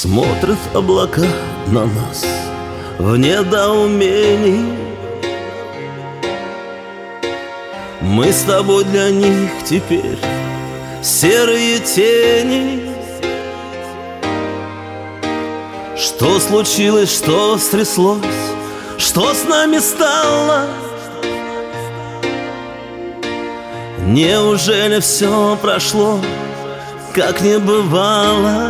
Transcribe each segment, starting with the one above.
Смотрят облака на нас в недоумении. Мы с тобой для них теперь серые тени. Что случилось, что стряслось, что с нами стало? Неужели все прошло, как не бывало?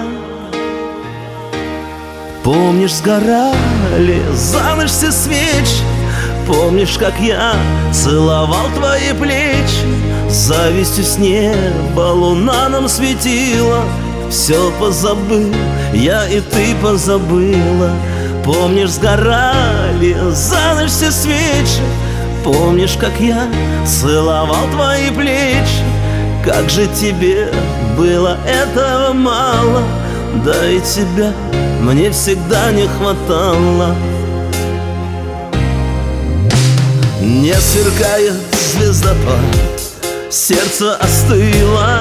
Помнишь, сгорали за ночь все свечи? Помнишь, как я целовал твои плечи? Завистью с неба луна нам светила. Все позабыл, я и ты позабыла. Помнишь, сгорали за ночь все свечи? Помнишь, как я целовал твои плечи? Как же тебе было этого мало? Да и тебя мне всегда не хватало. Не сверкает звездопад, сердце остыло.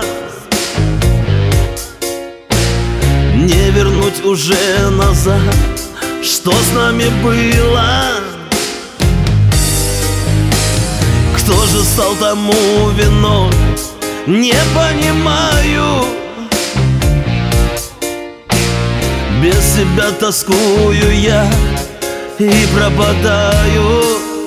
Не вернуть уже назад, что с нами было. Кто же стал тому виной, не понимаю. Без себя тоскую я и пропадаю.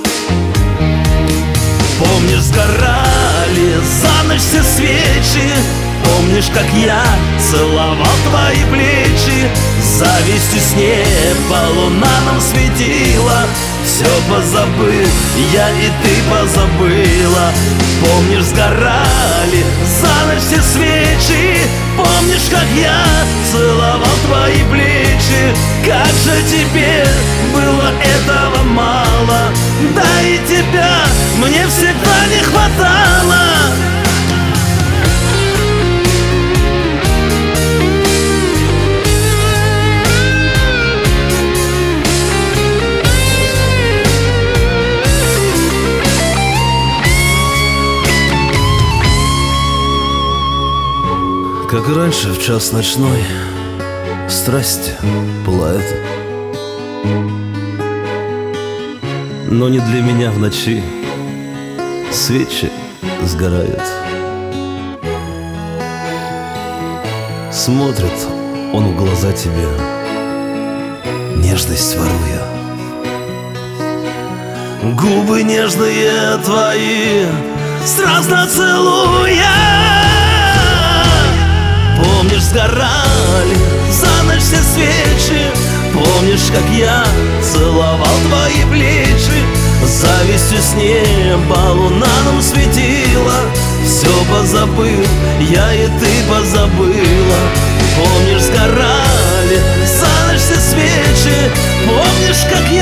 Помнишь, сгорали за ночь все свечи? Помнишь, как я целовал твои плечи? Завистью с неба луна нам светила. Все позабыл, я и ты позабыла. Помнишь, сгорали за ночь все свечи? Помнишь, как я целовал твои плечи? Как же тебе было этого мало? Да и тебя мне всегда не хватало. Как и раньше, в час ночной страсть пылает, но не для меня в ночи свечи сгорают. Смотрит он в глаза тебе, нежность воруя. Губы нежные твои страстно целуя. Помнишь, сгорали за ночь все свечи? Помнишь, как я целовал твои плечи? Завистью с неба луна нам светила. Все позабыл, я и ты позабыла. Помнишь, сгорали за ночь все свечи? Помнишь, как